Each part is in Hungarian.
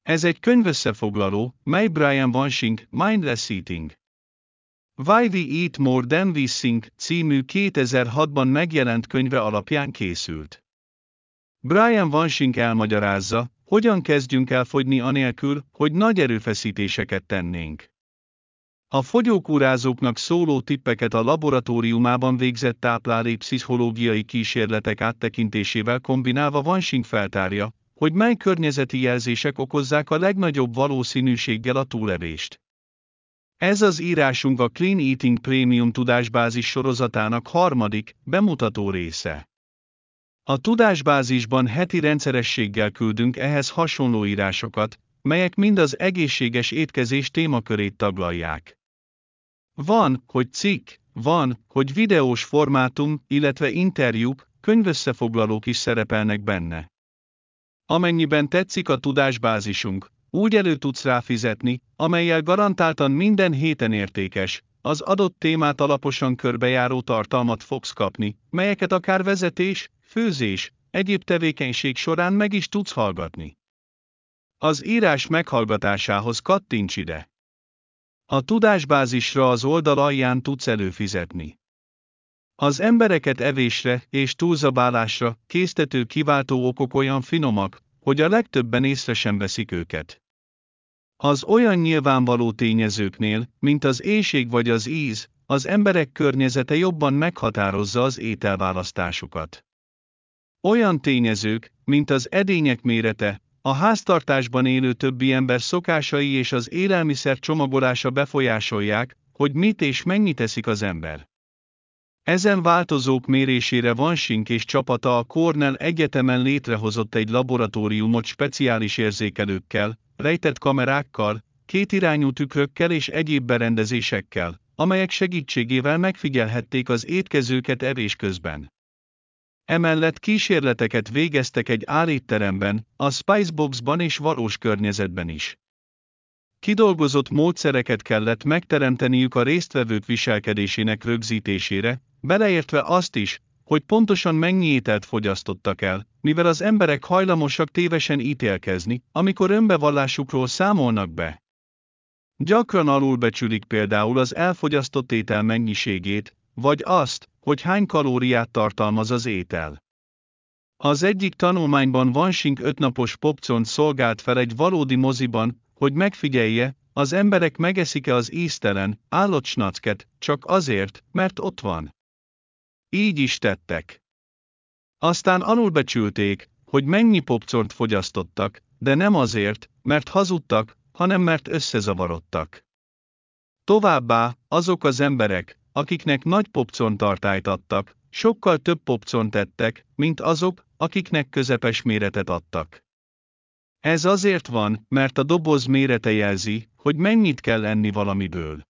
Ez egy könyvösszefoglaló, mely Brian Wansink Mindless Eating. Why We Eat More Than We Think című 2006-ban megjelent könyve alapján készült. Brian Wansink elmagyarázza, hogyan kezdjünk el fogyni anélkül, hogy nagy erőfeszítéseket tennénk. A fogyókúrázóknak szóló tippeket a laboratóriumában végzett táplálékpszichológiai kísérletek áttekintésével kombinálva Wansink feltárja, hogy mely környezeti jelzések okozzák a legnagyobb valószínűséggel a túlevést. Ez az írásunk a Clean Eating Premium tudásbázis sorozatának harmadik, bemutató része. A tudásbázisban heti rendszerességgel küldünk ehhez hasonló írásokat, melyek mind az egészséges étkezés témakörét taglalják. Van, hogy cikk, van, hogy videós formátum, illetve interjúk, könyvösszefoglalók is szerepelnek benne. Amennyiben tetszik a tudásbázisunk, úgy elő tudsz rá fizetni, amellyel garantáltan minden héten értékes, az adott témát alaposan körbejáró tartalmat fogsz kapni, melyeket akár vezetés, főzés, egyéb tevékenység során meg is tudsz hallgatni. Az írás meghallgatásához kattints ide. A tudásbázisra az oldal alján tudsz előfizetni. Az embereket evésre és túlzabálásra késztető kiváltó okok olyan finomak, hogy a legtöbben észre sem veszik őket. Az olyan nyilvánvaló tényezőknél, mint az éhség vagy az íz, az emberek környezete jobban meghatározza az ételválasztásukat. Olyan tényezők, mint az edények mérete, a háztartásban élő többi ember szokásai és az élelmiszer csomagolása befolyásolják, hogy mit és mennyit eszik az ember. Ezen változók mérésére Wansink és csapata a Cornell Egyetemen létrehozott egy laboratóriumot speciális érzékelőkkel, rejtett kamerákkal, kétirányú tükrökkel és egyéb berendezésekkel, amelyek segítségével megfigyelhették az étkezőket evés közben. Emellett kísérleteket végeztek egy árétteremben, a Spiceboxban és valós környezetben is. Kidolgozott módszereket kellett megteremteniük a résztvevők viselkedésének rögzítésére, beleértve azt is, hogy pontosan mennyi ételt fogyasztottak el, mivel az emberek hajlamosak tévesen ítélkezni, amikor önbevallásukról számolnak be. Gyakran alulbecsülik például az elfogyasztott étel mennyiségét, vagy azt, hogy hány kalóriát tartalmaz az étel. Az egyik tanulmányban Wansink 5 napos popcornt szolgált fel egy valódi moziban, hogy megfigyelje, az emberek megeszik-e az íztelen, állattsnacket, csak azért, mert ott van. Így is tettek. Aztán alulbecsülték, hogy mennyi popcornt fogyasztottak, de nem azért, mert hazudtak, hanem mert összezavarodtak. Továbbá, azok az emberek, akiknek nagy popcorntartályt adtak, sokkal több popcornt ettek, mint azok, akiknek közepes méretet adtak. Ez azért van, mert a doboz mérete jelzi, hogy mennyit kell enni valamiből.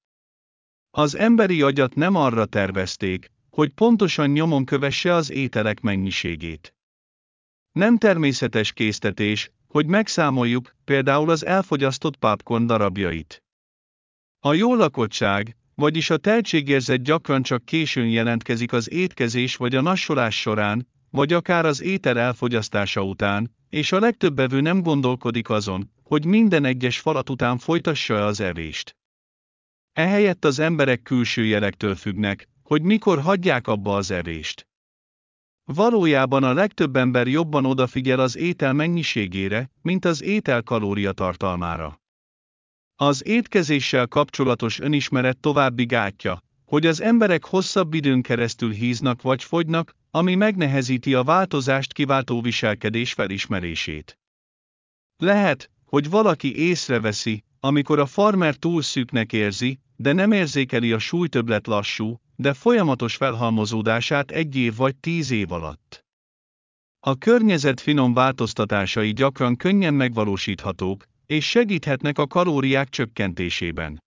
Az emberi agyat nem arra tervezték, hogy pontosan nyomon kövesse az ételek mennyiségét. Nem természetes késztetés, hogy megszámoljuk, például az elfogyasztott popcorn darabjait. A jólakottság, vagyis a teltségérzet gyakran csak későn jelentkezik az étkezés vagy a nassolás során, vagy akár az étel elfogyasztása után, és a legtöbb evő nem gondolkodik azon, hogy minden egyes falat után folytassa az evést. Ehelyett az emberek külső jelektől függnek, hogy mikor hagyják abba az evést. Valójában a legtöbb ember jobban odafigyel az étel mennyiségére, mint az étel kalóriatartalmára. Az étkezéssel kapcsolatos önismeret további gátja, hogy az emberek hosszabb időn keresztül híznak vagy fogynak, ami megnehezíti a változást kiváltó viselkedés felismerését. Lehet, hogy valaki észreveszi, amikor a farmer túl szűknek érzi, de nem érzékeli a súlytöbblet lassú, de folyamatos felhalmozódását 1 év vagy 10 év alatt. A környezet finom változtatásai gyakran könnyen megvalósíthatók, és segíthetnek a kalóriák csökkentésében.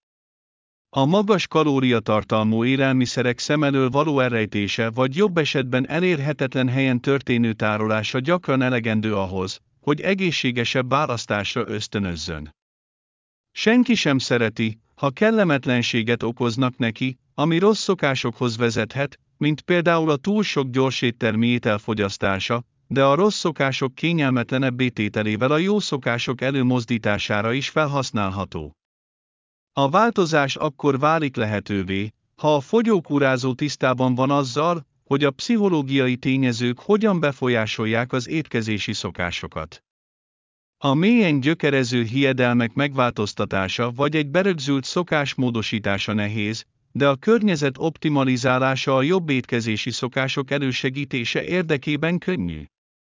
A magas kalóriatartalmú élelmiszerek szem elől való elrejtése vagy jobb esetben elérhetetlen helyen történő tárolása gyakran elegendő ahhoz, hogy egészségesebb választásra ösztönözzön. Senki sem szereti, ha kellemetlenséget okoznak neki, ami rossz szokásokhoz vezethet, mint például a túl sok gyorséttermi étel fogyasztása, de a rossz szokások kényelmetlenebbé tételével a jó szokások előmozdítására is felhasználható. A változás akkor válik lehetővé, ha a fogyókúrázó tisztában van azzal, hogy a pszichológiai tényezők hogyan befolyásolják az étkezési szokásokat. A mélyen gyökerező hiedelmek megváltoztatása vagy egy berögzült szokás módosítása nehéz, de a környezet optimalizálása a jobb étkezési szokások elősegítése érdekében könnyű.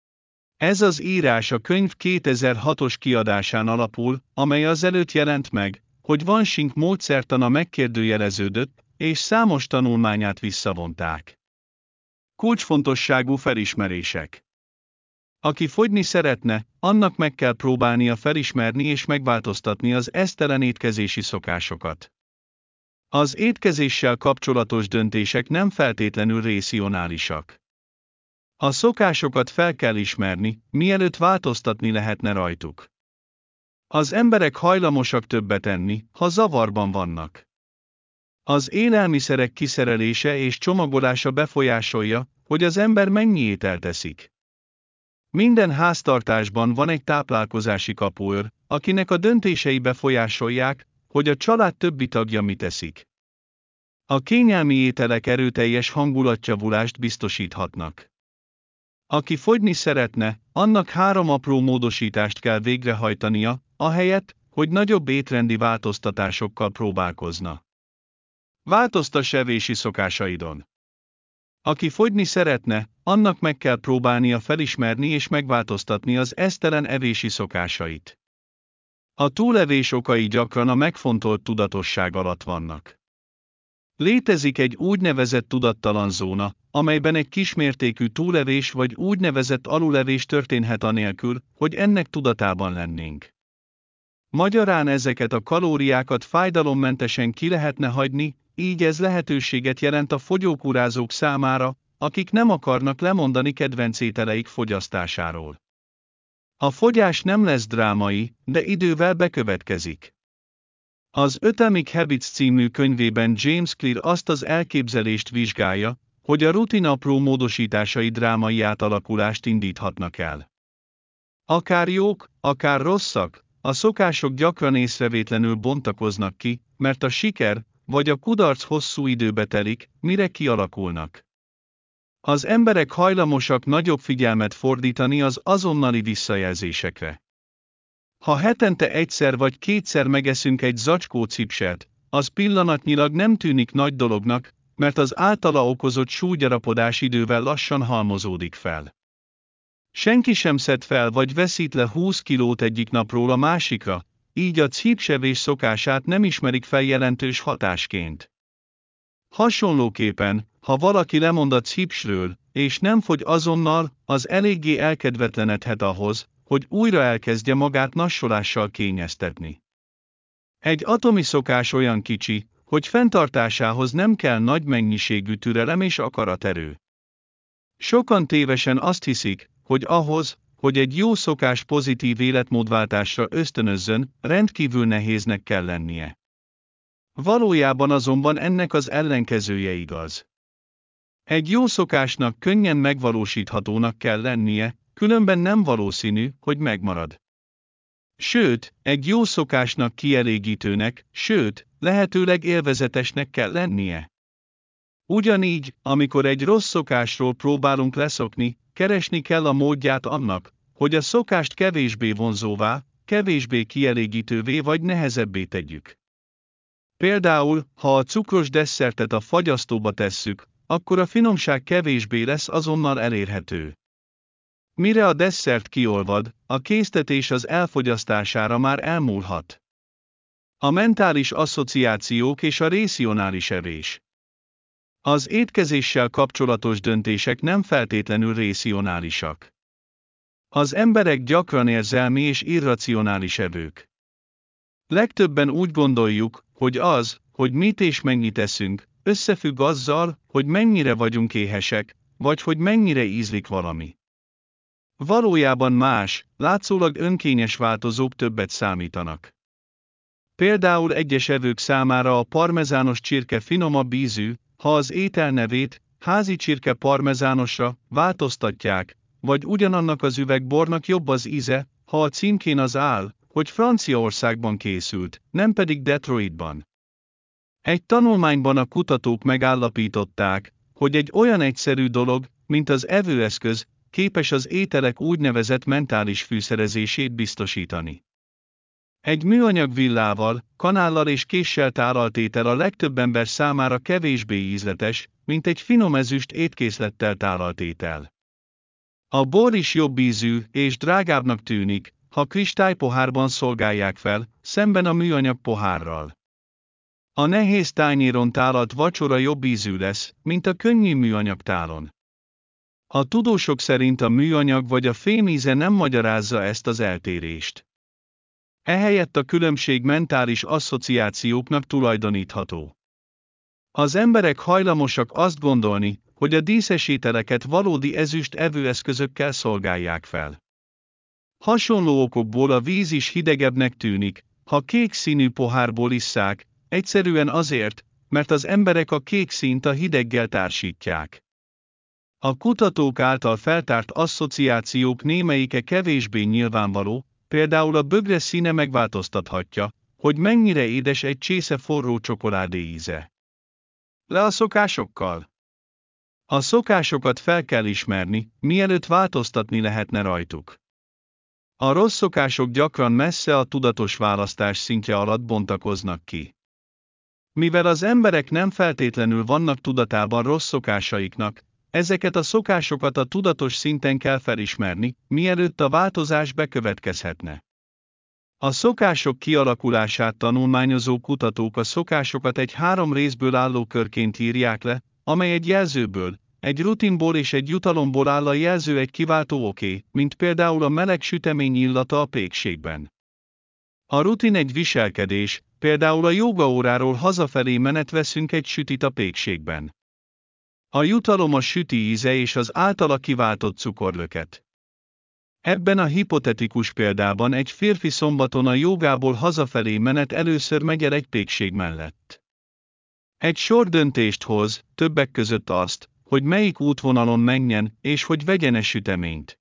Ez az írás a könyv 2006-os kiadásán alapul, amely azelőtt jelent meg, hogy Wansink módszertana megkérdőjeleződött, és számos tanulmányát visszavonták. Kulcsfontosságú felismerések. Aki fogyni szeretne, annak meg kell próbálnia felismerni és megváltoztatni az esztelen étkezési szokásokat. Az étkezéssel kapcsolatos döntések nem feltétlenül racionálisak. A szokásokat fel kell ismerni, mielőtt változtatni lehetne rajtuk. Az emberek hajlamosak többet enni, ha zavarban vannak. Az élelmiszerek kiszerelése és csomagolása befolyásolja, hogy az ember mennyi ételt eszik. Minden háztartásban van egy táplálkozási kapuőr, akinek a döntései befolyásolják, hogy a család többi tagja mit eszik. A kényelmi ételek erőteljes hangulatjavulást biztosíthatnak. Aki fogyni szeretne, annak 3 apró módosítást kell végrehajtania, ahelyett, hogy nagyobb étrendi változtatásokkal próbálkozna. Változtass evési szokásaidon. Aki fogyni szeretne, annak meg kell próbálnia felismerni és megváltoztatni az esztelen evési szokásait. A túlevés okai gyakran a megfontolt tudatosság alatt vannak. Létezik egy úgynevezett tudattalan zóna, amelyben egy kismértékű túlevés vagy úgynevezett alulevés történhet anélkül, hogy ennek tudatában lennénk. Magyarán ezeket a kalóriákat fájdalommentesen ki lehetne hagyni, így ez lehetőséget jelent a fogyókúrázók számára, akik nem akarnak lemondani kedvenc ételeik fogyasztásáról. A fogyás nem lesz drámai, de idővel bekövetkezik. Az Atomic Habits című könyvében James Clear azt az elképzelést vizsgálja, hogy a rutin apró módosításai drámai átalakulást indíthatnak el. Akár jók, akár rosszak, a szokások gyakran észrevétlenül bontakoznak ki, mert a siker vagy a kudarc hosszú időbe telik, mire kialakulnak. Az emberek hajlamosak nagyobb figyelmet fordítani az azonnali visszajelzésekre. Ha hetente egyszer vagy kétszer megeszünk egy zacskó cipset, az pillanatnyilag nem tűnik nagy dolognak, mert az általa okozott súlygyarapodás idővel lassan halmozódik fel. Senki sem szed fel vagy veszít le 20 kilót egyik napról a másikra, így a cipsevés szokását nem ismerik fel jelentős hatásként. Hasonlóképpen, ha valaki lemond a cipsről, és nem fogy azonnal, az eléggé elkedvetlenedhet ahhoz, hogy újra elkezdje magát nassolással kényeztetni. Egy atomi szokás olyan kicsi, hogy fenntartásához nem kell nagy mennyiségű türelem és akaraterő. Sokan tévesen azt hiszik, hogy ahhoz, hogy egy jó szokás pozitív életmódváltásra ösztönözzön, rendkívül nehéznek kell lennie. Valójában azonban ennek az ellenkezője igaz. Egy jó szokásnak könnyen megvalósíthatónak kell lennie, különben nem valószínű, hogy megmarad. Sőt, egy jó szokásnak kielégítőnek, sőt, lehetőleg élvezetesnek kell lennie. Ugyanígy, amikor egy rossz szokásról próbálunk leszokni, keresni kell a módját annak, hogy a szokást kevésbé vonzóvá, kevésbé kielégítővé vagy nehezebbé tegyük. Például, ha a cukros desszertet a fagyasztóba tesszük, akkor a finomság kevésbé lesz azonnal elérhető. Mire a desszert kiolvad, a késztetés az elfogyasztására már elmúlhat. A mentális asszociációk és a racionális evés. Az étkezéssel kapcsolatos döntések nem feltétlenül racionálisak. Az emberek gyakran érzelmi és irracionális evők. Legtöbben úgy gondoljuk, hogy az, hogy mit és mennyit eszünk, összefügg azzal, hogy mennyire vagyunk éhesek, vagy hogy mennyire ízlik valami. Valójában más, látszólag önkényes változók többet számítanak. Például egyes evők számára a parmezános csirke finomabb ízű, ha az étel nevét házi csirke parmezánosra változtatják, vagy ugyanannak az üvegbornak jobb az íze, ha a címkén az áll, hogy Franciaországban készült, nem pedig Detroitban. Egy tanulmányban a kutatók megállapították, hogy egy olyan egyszerű dolog, mint az evőeszköz, képes az ételek úgynevezett mentális fűszerezését biztosítani. Egy műanyag villával, kanállal és késsel táralt étel a legtöbb ember számára kevésbé ízletes, mint egy finom ezüst étkészlettel táralt étel. A bor is jobb ízű és drágábbnak tűnik, ha kristálypohárban szolgálják fel, szemben a műanyag pohárral. A nehéz tányéron tálalt vacsora jobb ízű lesz, mint a könnyű műanyag tálon. A tudósok szerint a műanyag vagy a fém íze nem magyarázza ezt az eltérést. Ehelyett a különbség mentális asszociációknak tulajdonítható. Az emberek hajlamosak azt gondolni, hogy a díszes ételeket valódi ezüst evőeszközökkel szolgálják fel. Hasonló okokból a víz is hidegebbnek tűnik, ha kék színű pohárból isszák, egyszerűen azért, mert az emberek a kék színt a hideggel társítják. A kutatók által feltárt asszociációk némelyike kevésbé nyilvánvaló, például a bögre színe megváltoztathatja, hogy mennyire édes egy csésze forró csokoládé íze. Le a szokásokkal. A szokásokat fel kell ismerni, mielőtt változtatni lehetne rajtuk. A rossz szokások gyakran messze a tudatos választás szintje alatt bontakoznak ki. Mivel az emberek nem feltétlenül vannak tudatában rossz szokásaiknak, ezeket a szokásokat a tudatos szinten kell felismerni, mielőtt a változás bekövetkezhetne. A szokások kialakulását tanulmányozó kutatók a szokásokat egy 3 részből álló körként írják le, amely egy jelzőből, egy rutinból és egy jutalomból áll. A jelző egy kiváltó oké, mint például a meleg sütemény illata a pékségben. A rutin egy viselkedés, például a jógaóráról hazafelé menet veszünk egy sütit a pékségben. A jutalom a süti íze és az általa kiváltott cukorlöket. Ebben a hipotetikus példában egy férfi szombaton a jogából hazafelé menet először megy el egy pékség mellett. Egy sor döntést hoz, többek között azt, hogy melyik útvonalon menjen, és hogy vegyen-e süteményt.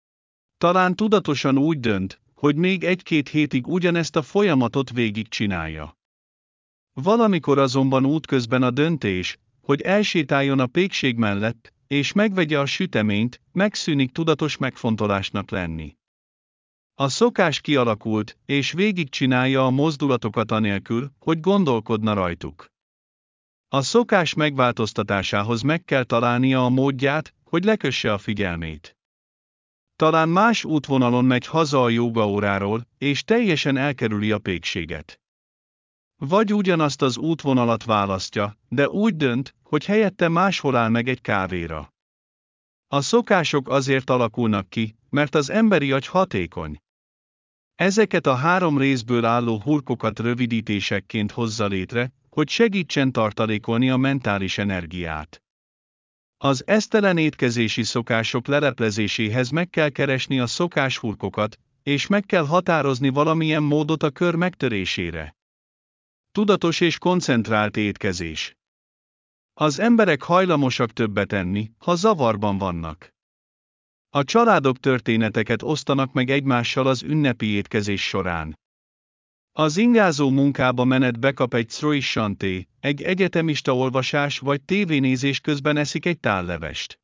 Talán tudatosan úgy dönt, hogy még 1-2 hétig ugyanezt a folyamatot végigcsinálja. Valamikor azonban útközben a döntés, hogy elsétáljon a pékség mellett, és megvegye a süteményt, megszűnik tudatos megfontolásnak lenni. A szokás kialakult, és végigcsinálja a mozdulatokat anélkül, hogy gondolkodna rajtuk. A szokás megváltoztatásához meg kell találnia a módját, hogy lekösse a figyelmét. Talán más útvonalon megy haza a jógaóráról, és teljesen elkerüli a pékséget. Vagy ugyanazt az útvonalat választja, de úgy dönt, hogy helyette máshol áll meg egy kávéra. A szokások azért alakulnak ki, mert az emberi agy hatékony. Ezeket a 3 részből álló hurkokat rövidítésekként hozza létre, hogy segítsen tartalékolni a mentális energiát. Az esztelen étkezési szokások leleplezéséhez meg kell keresni a szokáshurkokat, és meg kell határozni valamilyen módot a kör megtörésére. Tudatos és koncentrált étkezés. Az emberek hajlamosak többet enni, ha zavarban vannak. A családok történeteket osztanak meg egymással az ünnepi étkezés során. Az ingázó munkába menet bekap egy croissanté, egy egyetemista olvasás vagy tévénézés közben eszik egy tál levest.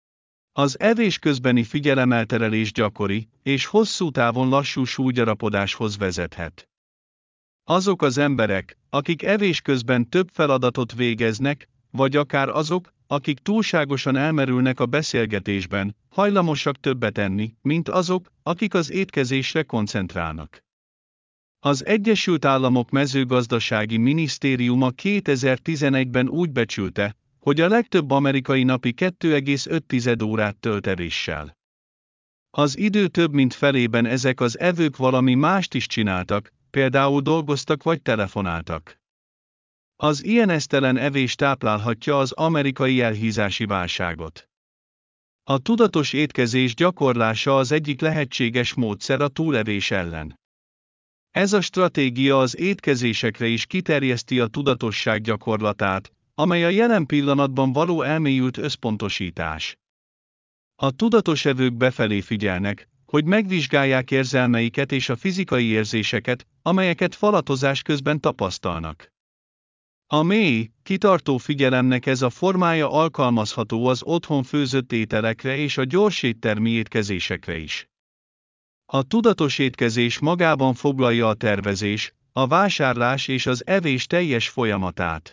Az evés közbeni figyelemelterelés gyakori, és hosszú távon lassú súlygyarapodáshoz vezethet. Azok az emberek, akik evés közben több feladatot végeznek, vagy akár azok, akik túlságosan elmerülnek a beszélgetésben, hajlamosak többet enni, mint azok, akik az étkezésre koncentrálnak. Az Egyesült Államok mezőgazdasági minisztériuma 2011-ben úgy becsülte, hogy a legtöbb amerikai napi 2,5 órát tölt evéssel. Az idő több mint felében ezek az evők valami mást is csináltak, például dolgoztak vagy telefonáltak. Az ilyen esztelen evés táplálhatja az amerikai elhízási válságot. A tudatos étkezés gyakorlása az egyik lehetséges módszer a túlevés ellen. Ez a stratégia az étkezésekre is kiterjeszti a tudatosság gyakorlatát, amely a jelen pillanatban való elmélyült összpontosítás. A tudatos evők befelé figyelnek, hogy megvizsgálják érzelmeiket és a fizikai érzéseket, amelyeket falatozás közben tapasztalnak. A mély, kitartó figyelemnek ez a formája alkalmazható az otthon főzött ételekre és a gyors éttermi étkezésekre is. A tudatos étkezés magában foglalja a tervezés, a vásárlás és az evés teljes folyamatát.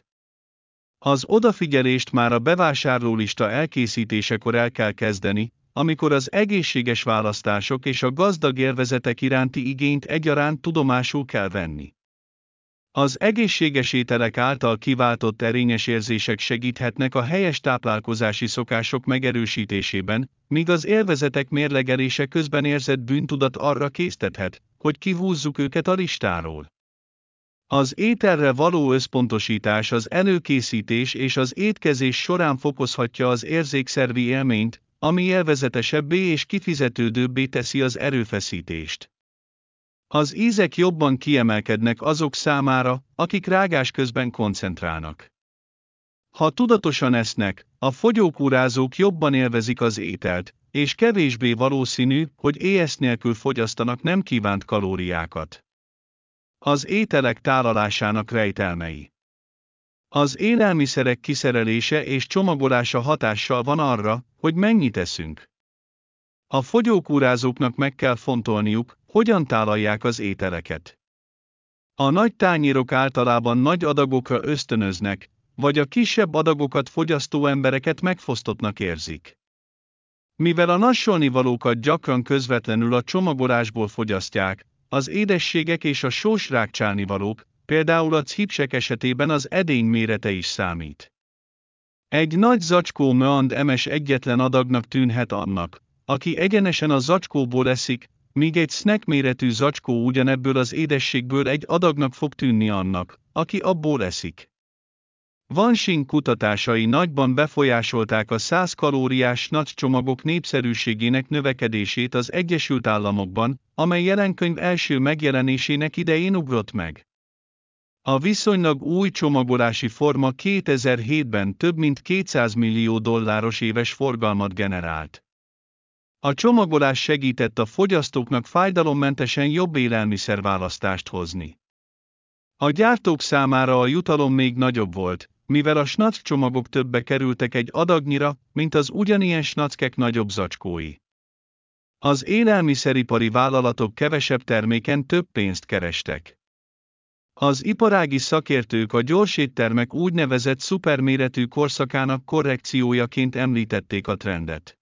Az odafigyelést már a bevásárlólista elkészítésekor el kell kezdeni, amikor az egészséges választások és a gazdag élvezetek iránti igényt egyaránt tudomásul kell venni. Az egészséges ételek által kiváltott erényes érzések segíthetnek a helyes táplálkozási szokások megerősítésében, míg az élvezetek mérlegelése közben érzett bűntudat arra késztethet, hogy kihúzzuk őket a listáról. Az ételre való összpontosítás az előkészítés és az étkezés során fokozhatja az érzékszervi élményt, ami élvezetesebbé és kifizetődőbbé teszi az erőfeszítést. Az ízek jobban kiemelkednek azok számára, akik rágás közben koncentrálnak. Ha tudatosan esznek, a fogyókúrázók jobban élvezik az ételt, és kevésbé valószínű, hogy éhezés nélkül fogyasztanak nem kívánt kalóriákat. Az ételek tálalásának rejtelmei. Az élelmiszerek kiszerelése és csomagolása hatással van arra, hogy mennyit eszünk. A fogyókúrázóknak meg kell fontolniuk, hogyan tálalják az ételeket. A nagy tányérok általában nagy adagokra ösztönöznek, vagy a kisebb adagokat fogyasztó embereket megfosztottnak érzik. Mivel a nassolnivalókat gyakran közvetlenül a csomagolásból fogyasztják, az édességek és a sós rágcsálnivalók, például a cipsek esetében az edény mérete is számít. Egy nagy zacskó M&M-es egyetlen adagnak tűnhet annak, aki egyenesen a zacskóból eszik, míg egy snack méretű zacskó ugyanebből az édességből egy adagnak fog tűnni annak, aki abból eszik. Wansing kutatásai nagyban befolyásolták a 100 kalóriás snack csomagok népszerűségének növekedését az Egyesült Államokban, amely jelenkönyv első megjelenésének idején ugrott meg. A viszonylag új csomagolási forma 2007-ben több mint $200 millió éves forgalmat generált. A csomagolás segített a fogyasztóknak fájdalommentesen jobb élelmiszerválasztást hozni. A gyártók számára a jutalom még nagyobb volt, mivel a snack csomagok többe kerültek egy adagnyira, mint az ugyanilyen snackek nagyobb zacskói. Az élelmiszeripari vállalatok kevesebb terméken több pénzt kerestek. Az iparági szakértők a gyorséttermek úgynevezett szuperméretű korszakának korrekciójaként említették a trendet.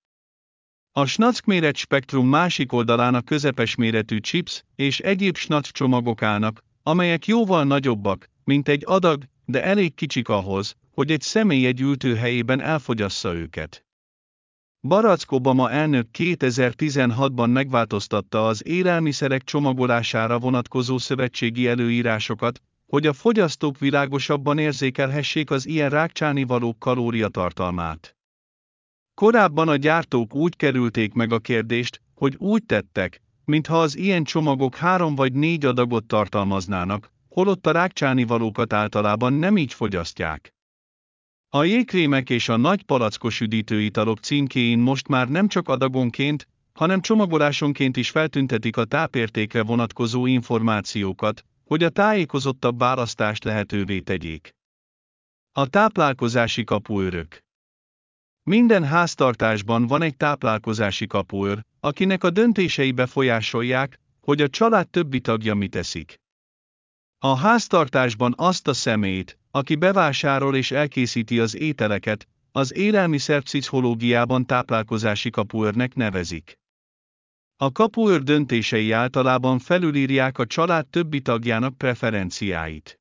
A snack méret spektrum másik oldalán a közepes méretű chips és egyéb snack csomagok állnak, amelyek jóval nagyobbak, mint egy adag, de elég kicsik ahhoz, hogy egy személy egy ültőhelyében elfogyassza őket. Barack Obama elnök 2016-ban megváltoztatta az élelmiszerek csomagolására vonatkozó szövetségi előírásokat, hogy a fogyasztók világosabban érzékelhessék az ilyen rágcsálnivalók kalóriatartalmát. Korábban a gyártók úgy kerülték meg a kérdést, hogy úgy tettek, mintha az ilyen csomagok 3 vagy 4 adagot tartalmaznának, holott a rágcsálnivalókat általában nem így fogyasztják. A jégkrémek és a nagy palackos üdítőitalok címkéin most már nem csak adagonként, hanem csomagolásonként is feltüntetik a tápértékre vonatkozó információkat, hogy a tájékozottabb választást lehetővé tegyék. A táplálkozási kapuőrök. Minden háztartásban van egy táplálkozási kapuőr, akinek a döntései befolyásolják, hogy a család többi tagja mit eszik. A háztartásban azt a személyt, aki bevásárol és elkészíti az ételeket, az élelmiszerpszichológiában táplálkozási kapuőrnek nevezik. A kapuőr döntései általában felülírják a család többi tagjának preferenciáit.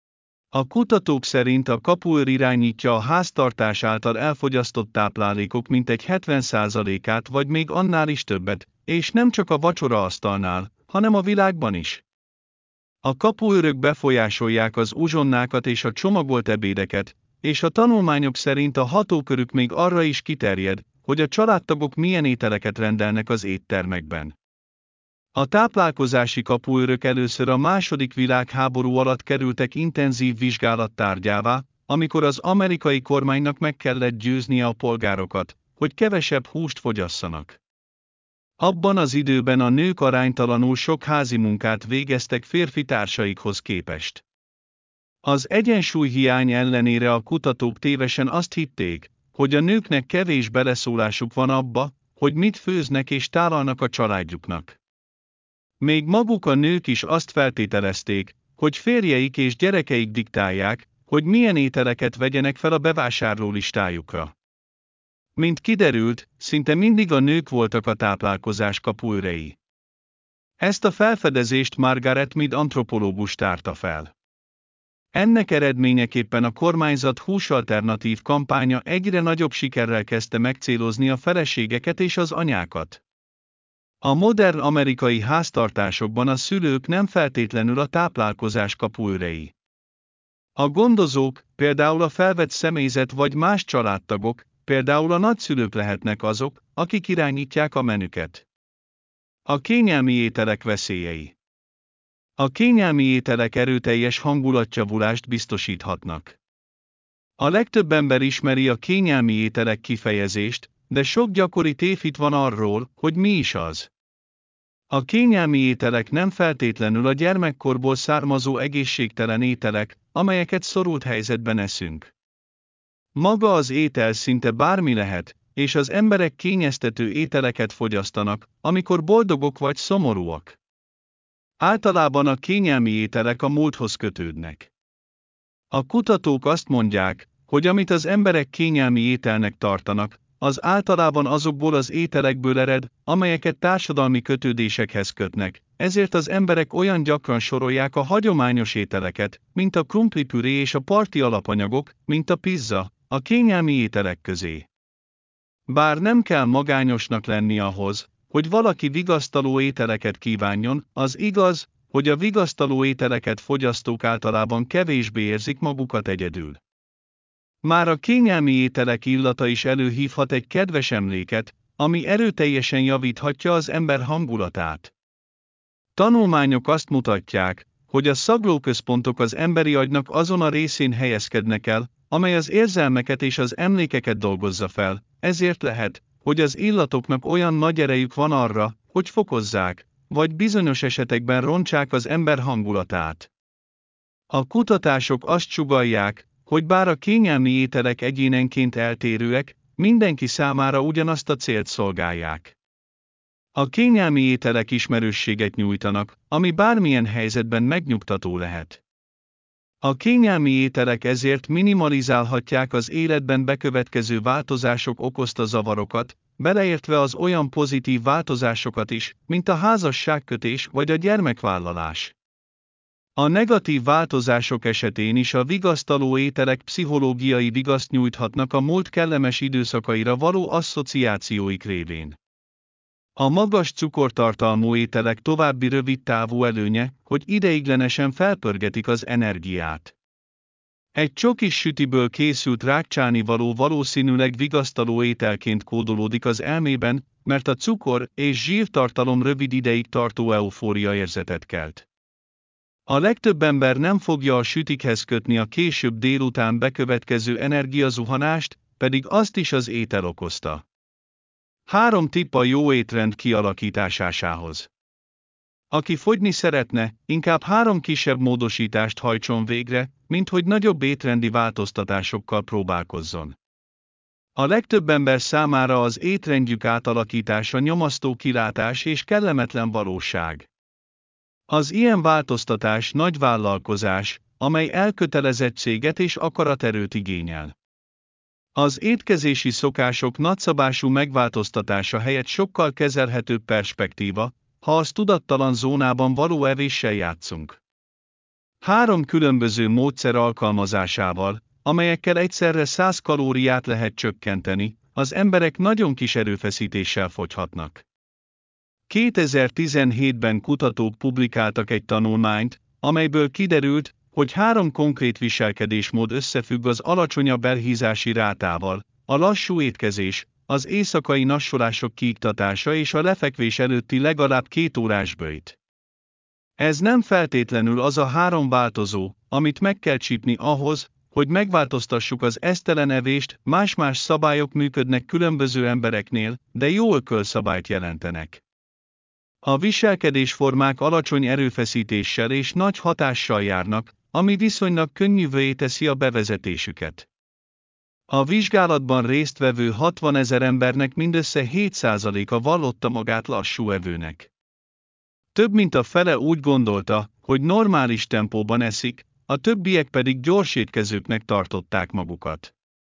A kutatók szerint a kapuőr irányítja a háztartás által elfogyasztott táplálékok mintegy 70%-át vagy még annál is többet, és nem csak a vacsoraasztalnál, hanem a világban is. A kapuőrök befolyásolják az uzsonnákat és a csomagolt ebédeket, és a tanulmányok szerint a hatókörük még arra is kiterjed, hogy a családtagok milyen ételeket rendelnek az éttermekben. A táplálkozási kapuőrök először a II. Világháború alatt kerültek intenzív vizsgálat tárgyává, amikor az amerikai kormánynak meg kellett győznie a polgárokat, hogy kevesebb húst fogyasszanak. Abban az időben a nők aránytalanul sok házi munkát végeztek férfi társaikhoz képest. Az egyensúlyhiány ellenére a kutatók tévesen azt hitték, hogy a nőknek kevés beleszólásuk van abba, hogy mit főznek és tálalnak a családjuknak. Még maguk a nők is azt feltételezték, hogy férjeik és gyerekeik diktálják, hogy milyen ételeket vegyenek fel a bevásárló listájukra. Mint kiderült, szinte mindig a nők voltak a táplálkozás kapuőrei. Ezt a felfedezést Margaret Mead antropológus tárta fel. Ennek eredményeképpen a kormányzat húsalternatív kampánya egyre nagyobb sikerrel kezdte megcélozni a feleségeket és az anyákat. A modern amerikai háztartásokban a szülők nem feltétlenül a táplálkozás kapuőrei. A gondozók, például a felvett személyzet vagy más családtagok, például a nagyszülők lehetnek azok, akik irányítják a menüket. A kényelmi ételek veszélyei. A kényelmi ételek erőteljes hangulatjavulást biztosíthatnak. A legtöbb ember ismeri a kényelmi ételek kifejezést, de sok gyakori tévhit van arról, hogy mi is az. A kényelmi ételek nem feltétlenül a gyermekkorból származó egészségtelen ételek, amelyeket szorult helyzetben eszünk. Maga az étel szinte bármi lehet, és az emberek kényeztető ételeket fogyasztanak, amikor boldogok vagy szomorúak. Általában a kényelmi ételek a múlthoz kötődnek. A kutatók azt mondják, hogy amit az emberek kényelmi ételnek tartanak, az általában azokból az ételekből ered, amelyeket társadalmi kötődésekhez kötnek, ezért az emberek olyan gyakran sorolják a hagyományos ételeket, mint a krumplipüré és a parti alapanyagok, mint a pizza, a kényelmi ételek közé. Bár nem kell magányosnak lenni ahhoz, hogy valaki vigasztaló ételeket kívánjon, az igaz, hogy a vigasztaló ételeket fogyasztók általában kevésbé érzik magukat egyedül. Már a kényelmi ételek illata is előhívhat egy kedves emléket, ami erőteljesen javíthatja az ember hangulatát. Tanulmányok azt mutatják, hogy a szaglóközpontok az emberi agynak azon a részén helyezkednek el, amely az érzelmeket és az emlékeket dolgozza fel, ezért lehet, hogy az illatoknak olyan nagy erejük van arra, hogy fokozzák, vagy bizonyos esetekben rontsák az ember hangulatát. A kutatások azt sugallják, hogy bár a kényelmi ételek egyénenként eltérőek, mindenki számára ugyanazt a célt szolgálják. A kényelmi ételek ismerősséget nyújtanak, ami bármilyen helyzetben megnyugtató lehet. A kényelmi ételek ezért minimalizálhatják az életben bekövetkező változások okozta zavarokat, beleértve az olyan pozitív változásokat is, mint a házasságkötés vagy a gyermekvállalás. A negatív változások esetén is a vigasztaló ételek pszichológiai vigaszt nyújthatnak a múlt kellemes időszakaira való asszociációik révén. A magas cukortartalmú ételek további rövidtávú előnye, hogy ideiglenesen felpörgetik az energiát. Egy csokis sütiből készült rákcsánivaló valószínűleg vigasztaló ételként kódolódik az elmében, mert a cukor és zsírtartalom rövid ideig tartó eufória érzetet kelt. A legtöbb ember nem fogja a sütikhez kötni a később délután bekövetkező energiazuhanást, pedig azt is az étel okozta. 3 tipp a jó étrend kialakításához. Aki fogyni szeretne, inkább 3 kisebb módosítást hajtson végre, mint hogy nagyobb étrendi változtatásokkal próbálkozzon. A legtöbb ember számára az étrendjük átalakítása nyomasztó kilátás és kellemetlen valóság. Az ilyen változtatás nagy vállalkozás, amely elkötelezettséget és akaraterőt igényel. Az étkezési szokások nagyszabású megváltoztatása helyett sokkal kezelhetőbb perspektíva, ha az tudattalan zónában való evéssel játszunk. 3 különböző módszer alkalmazásával, amelyekkel egyszerre 100 kalóriát lehet csökkenteni, az emberek nagyon kis erőfeszítéssel fogyhatnak. 2017-ben kutatók publikáltak egy tanulmányt, amelyből kiderült, hogy 3 konkrét viselkedésmód összefügg az alacsonyabb elhízási rátával: a lassú étkezés, az éjszakai nassolások kiiktatása és a lefekvés előtti legalább 2 órás böjt. Ez nem feltétlenül az a 3 változó, amit meg kell csípni ahhoz, hogy megváltoztassuk az esztelen evést, más-más szabályok működnek különböző embereknél, de jó ökölszabályt jelentenek. A viselkedésformák alacsony erőfeszítéssel és nagy hatással járnak, ami viszonylag könnyűvé teszi a bevezetésüket. A vizsgálatban résztvevő 60 000 embernek mindössze 7%-a vallotta magát lassú evőnek. Több mint a fele úgy gondolta, hogy normális tempóban eszik, a többiek pedig gyorsétkezőknek tartották magukat.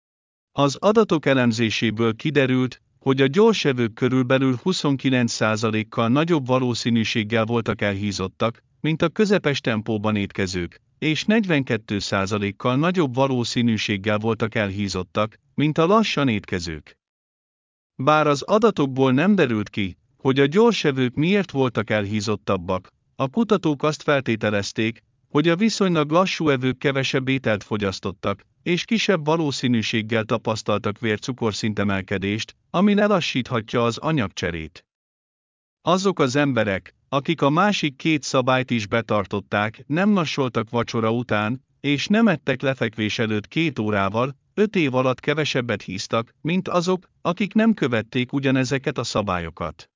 Az adatok elemzéséből kiderült, hogy a gyorsevők körülbelül 29%-kal nagyobb valószínűséggel voltak elhízottak, mint a közepes tempóban étkezők, és 42%-kal nagyobb valószínűséggel voltak elhízottak, mint a lassan étkezők. Bár az adatokból nem derült ki, hogy a gyorsevők miért voltak elhízottabbak, a kutatók azt feltételezték, hogy a viszonylag lassú evők kevesebb ételt fogyasztottak, és kisebb valószínűséggel tapasztaltak vércukorszintemelkedést, ami lelassíthatja az anyagcserét. Azok az emberek, akik a másik két szabályt is betartották, nem nassoltak vacsora után, és nem ettek lefekvés előtt 2 órával, 5 év alatt kevesebbet híztak, mint azok, akik nem követték ugyanezeket a szabályokat.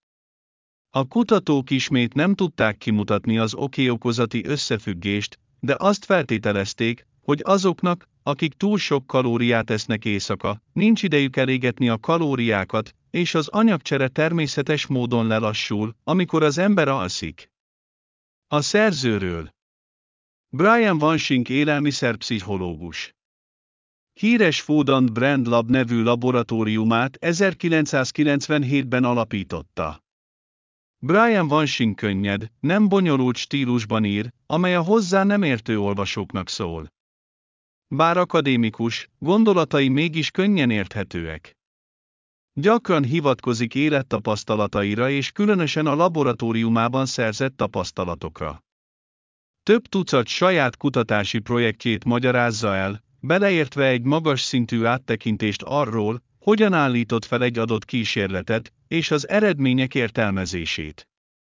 A kutatók ismét nem tudták kimutatni az oké-okozati összefüggést, de azt feltételezték, hogy azoknak, akik túl sok kalóriát esznek éjszaka, nincs idejük elégetni a kalóriákat, és az anyagcsere természetes módon lelassul, amikor az ember alszik. A szerzőről. Brian Wansink élelmiszerpszichológus. Híres Food and Brand Lab nevű laboratóriumát 1997-ben alapította. Brian Wansink könnyed, nem bonyolult stílusban ír, amely a hozzá nem értő olvasóknak szól. Bár akadémikus, gondolatai mégis könnyen érthetőek. Gyakran hivatkozik élettapasztalataira és különösen a laboratóriumában szerzett tapasztalatokra. Több tucat saját kutatási projektjét magyarázza el, beleértve egy magas szintű áttekintést arról, hogyan állított fel egy adott kísérletet, és az eredmények értelmezését.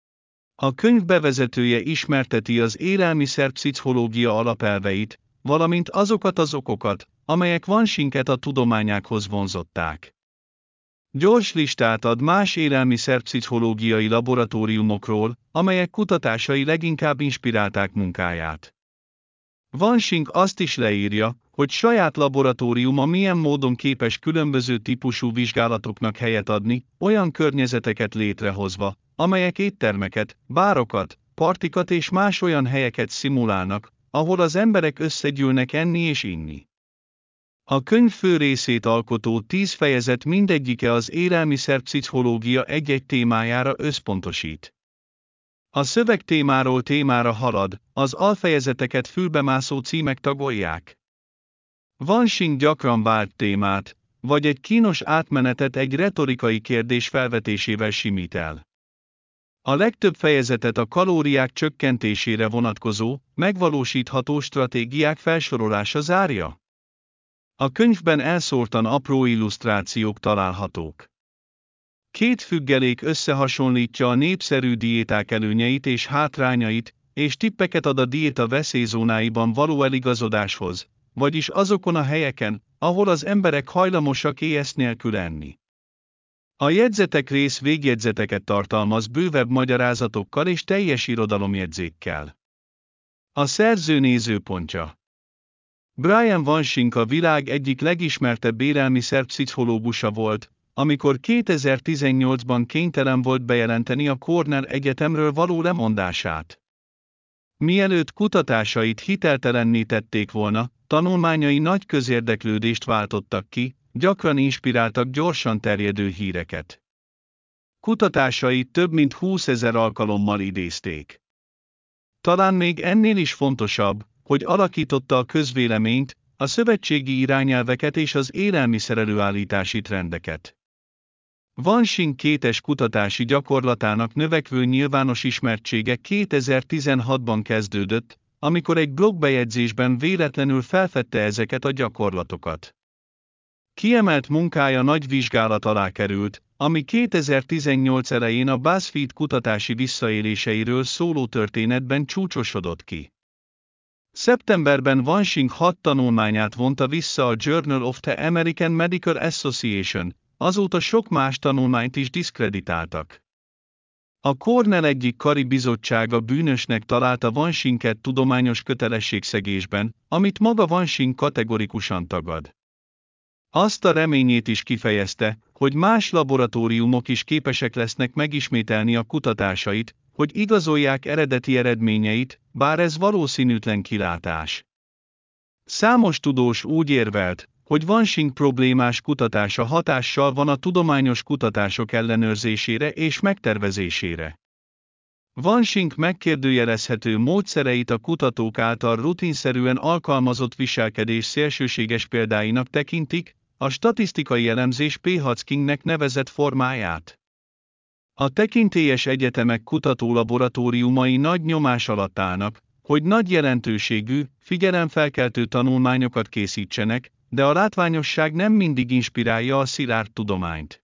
A könyv bevezetője ismerteti az élelmiszerpszichológia alapelveit, valamint azokat az okokat, amelyek Wansinket a tudományághoz vonzották. Gyors listát ad más élelmiszerpszichológiai laboratóriumokról, amelyek kutatásai leginkább inspirálták munkáját. Wansink azt is leírja, hogy saját laboratóriuma milyen módon képes különböző típusú vizsgálatoknak helyet adni, olyan környezeteket létrehozva, amelyek éttermeket, bárokat, partikat és más olyan helyeket szimulálnak, ahol az emberek összegyűlnek enni és inni. A könyv fő részét alkotó 10 fejezet mindegyike az élelmiszerpszichológia egy-egy témájára összpontosít. A szöveg témáról témára halad, az alfejezeteket fülbemászó címek tagolják. Wansink gyakran vált témát, vagy egy kínos átmenetet egy retorikai kérdés felvetésével simít el. A legtöbb fejezetet a kalóriák csökkentésére vonatkozó, megvalósítható stratégiák felsorolása zárja. A könyvben elszórtan apró illusztrációk találhatók. 2 függelék összehasonlítja a népszerű diéták előnyeit és hátrányait, és tippeket ad a diéta veszélyzónáiban való eligazodáshoz, vagyis azokon a helyeken, ahol az emberek hajlamosak éhes nélkül enni. A jegyzetek rész végjegyzeteket tartalmaz bővebb magyarázatokkal és teljes irodalomjegyzékkel. A szerző nézőpontja. Brian Wansink a világ egyik legismertebb élelmiszerpszichológusa volt, amikor 2018-ban kénytelen volt bejelenteni a Cornell Egyetemről való lemondását. Mielőtt kutatásait hiteltelenné tették volna, tanulmányai nagy közérdeklődést váltottak ki, gyakran inspiráltak gyorsan terjedő híreket. Kutatásait több mint 20 000 alkalommal idézték. Talán még ennél is fontosabb, hogy alakította a közvéleményt, a szövetségi irányelveket és az élelmiszerelőállítási trendeket. Wansink kétes kutatási gyakorlatának növekvő nyilvános ismertsége 2016-ban kezdődött, amikor egy blogbejegyzésben véletlenül felfedte ezeket a gyakorlatokat. Kiemelt munkája nagy vizsgálat alá került, ami 2018 elején a BuzzFeed kutatási visszaéléseiről szóló történetben csúcsosodott ki. Szeptemberben Wanshing 6 tanulmányát vonta vissza a Journal of the American Medical Association, azóta sok más tanulmányt is diszkreditáltak. A Cornell egyik kari bizottsága bűnösnek találta Wanshinget tudományos kötelességszegésben, amit maga Wanshing kategorikusan tagad. Azt a reményét is kifejezte, hogy más laboratóriumok is képesek lesznek megismételni a kutatásait, hogy igazolják eredeti eredményeit, bár ez valószínűtlen kilátás. Számos tudós úgy érvelt, hogy Wanshing problémás kutatása hatással van a tudományos kutatások ellenőrzésére és megtervezésére. Wanshing megkérdőjelezhető módszereit a kutatók által rutinszerűen alkalmazott viselkedés szélsőséges példáinak tekintik, a statisztikai elemzés p-Haskingnek nevezett formáját. A tekintélyes egyetemek kutatólaboratóriumai nagy nyomás alatt állnak, hogy nagy jelentőségű, figyelemfelkeltő tanulmányokat készítsenek, de a látványosság nem mindig inspirálja a szilárd tudományt.